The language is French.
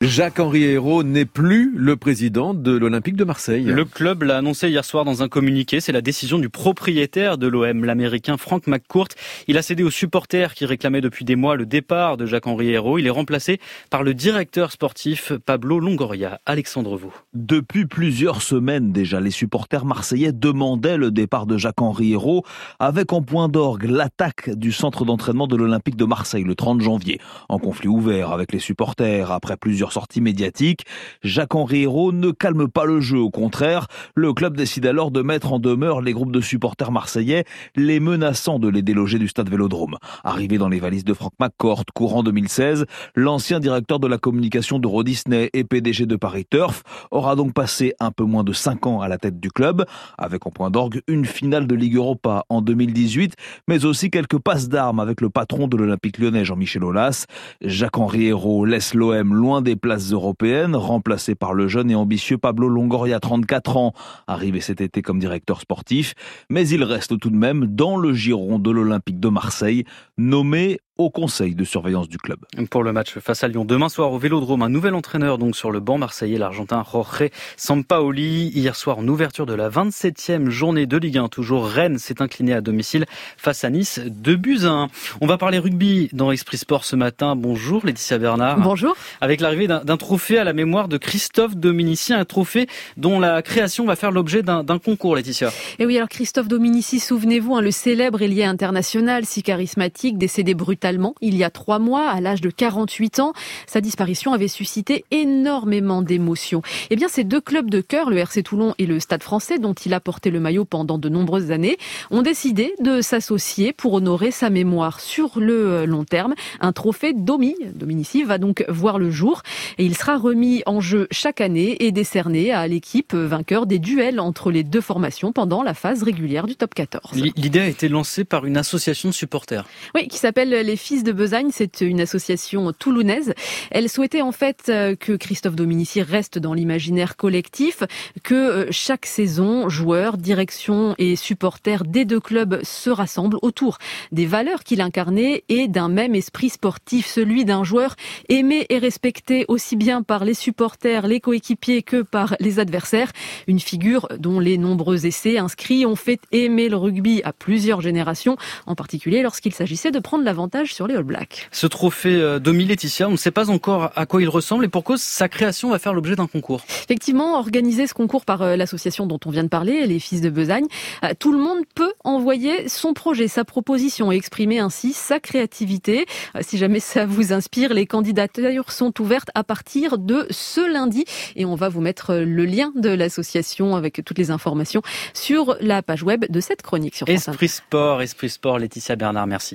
Jacques-Henri Hérault n'est plus le président de l'Olympique de Marseille. Le club l'a annoncé hier soir dans un communiqué. C'est la décision du propriétaire de l'OM, l'Américain Frank McCourt. Il a cédé aux supporters qui réclamaient depuis des mois le départ de Jacques-Henri Hérault. Il est remplacé par le directeur sportif Pablo Longoria. Alexandre Vaux. Depuis plusieurs semaines déjà, les supporters marseillais demandaient le départ de Jacques-Henri Hérault, avec en point d'orgue l'attaque du centre d'entraînement de l'Olympique de Marseille le 30 janvier. En conflit ouvert avec les supporters après plusieurs sorties médiatiques, Jacques-Henri Hérault ne calme pas le jeu. Au contraire, le club décide alors de mettre en demeure les groupes de supporters marseillais, les menaçant de les déloger du stade Vélodrome. Arrivé dans les valises de Frank McCourt, courant 2016, l'ancien directeur de la communication d'Euro Disney et PDG de Paris Turf aura donc passé un peu moins de 5 ans à la tête du club, avec en point d'orgue une finale de Ligue Europa en 2018, mais aussi quelques passes d'armes avec le patron de l'Olympique lyonnais, Jean-Michel Aulas. Jacques-Henri Hérault laisse l'OM loin des places européennes, remplacé par le jeune et ambitieux Pablo Longoria, 34 ans, arrivé cet été comme directeur sportif, mais il reste tout de même dans le giron de l'Olympique de Marseille, nommé au conseil de surveillance du club. Pour le match face à Lyon demain soir au Vélodrome, un nouvel entraîneur donc sur le banc marseillais, l'Argentin Jorge Sampaoli. Hier soir, en ouverture de la 27e journée de Ligue 1, toujours Rennes s'est incliné à domicile face à Nice, 2-1. On va parler rugby dans Esprit Sport ce matin. Bonjour Laetitia Bernard. Bonjour. Avec l'arrivée d'un trophée à la mémoire de Christophe Dominici, un trophée dont la création va faire l'objet d'un concours, Laetitia. Et oui, alors Christophe Dominici, souvenez-vous, le célèbre ailier international, si charismatique, décédé brutalement il y a 3 mois, à l'âge de 48 ans. Sa disparition avait suscité énormément d'émotions. Eh bien, ces deux clubs de cœur, le RC Toulon et le Stade Français, dont il a porté le maillot pendant de nombreuses années, ont décidé de s'associer pour honorer sa mémoire sur le long terme. Un trophée Dominici va donc voir le jour et il sera remis en jeu chaque année et décerné à l'équipe vainqueur des duels entre les deux formations pendant la phase régulière du top 14. L'idée a été lancée par une association de supporters. Oui, qui s'appelle les Fils de Besagne. C'est une association toulounaise. Elle souhaitait en fait que Christophe Dominici reste dans l'imaginaire collectif, que chaque saison, joueurs, direction et supporters des deux clubs se rassemblent autour des valeurs qu'il incarnait et d'un même esprit sportif, celui d'un joueur aimé et respecté aussi bien par les supporters, les coéquipiers que par les adversaires. Une figure dont les nombreux essais inscrits ont fait aimer le rugby à plusieurs générations, en particulier lorsqu'il s'agissait de prendre l'avantage sur les All Blacks. Ce trophée Domi Laetitia, on ne sait pas encore à quoi il ressemble et pour cause sa création va faire l'objet d'un concours. Effectivement, organiser ce concours par l'association dont on vient de parler, les Fils de Besagne, tout le monde peut envoyer son projet, sa proposition et exprimer ainsi sa créativité. Si jamais ça vous inspire, les candidatures sont ouvertes à partir de ce lundi et on va vous mettre le lien de l'association avec toutes les informations sur la page web de cette chronique sur France Inter. Esprit Sport, Laetitia Bernard, merci.